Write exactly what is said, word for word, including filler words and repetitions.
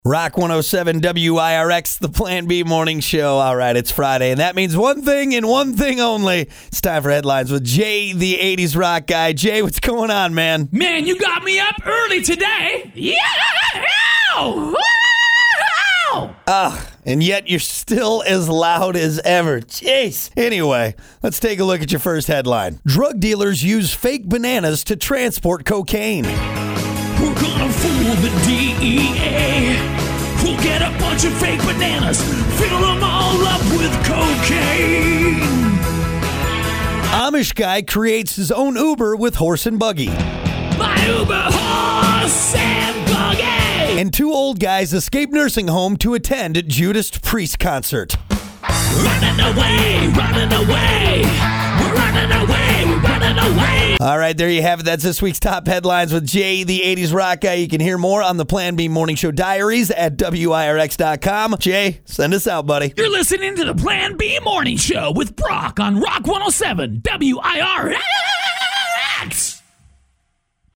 Rock one oh seven W I R X, the Plan B Morning Show. All right, it's Friday, and that means one thing and one thing only. It's time for headlines with Jay, the eighties rock guy. Jay, what's going on, man? Man, you got me up early today. Yeah! Ugh, and yet you're still as loud as ever. Jeez. Anyway, let's take a look at your first headline. Drug dealers use fake bananas to transport cocaine. We're gonna fool the D E A. We'll get a bunch of fake bananas, fill them all up with cocaine. Amish guy creates his own Uber with horse and buggy. My Uber horse and buggy. And two old guys escape nursing home to attend Judas Priest concert. Running away, running away. We're running away, we're running away. All right, there you have it. That's this week's top headlines with Jay, the eighties rock guy. You can hear more on the Plan B Morning Show Diaries at W I R X dot com. Jay, send us out, buddy. You're listening to the Plan B Morning Show with Brock on Rock one oh seven W I R X.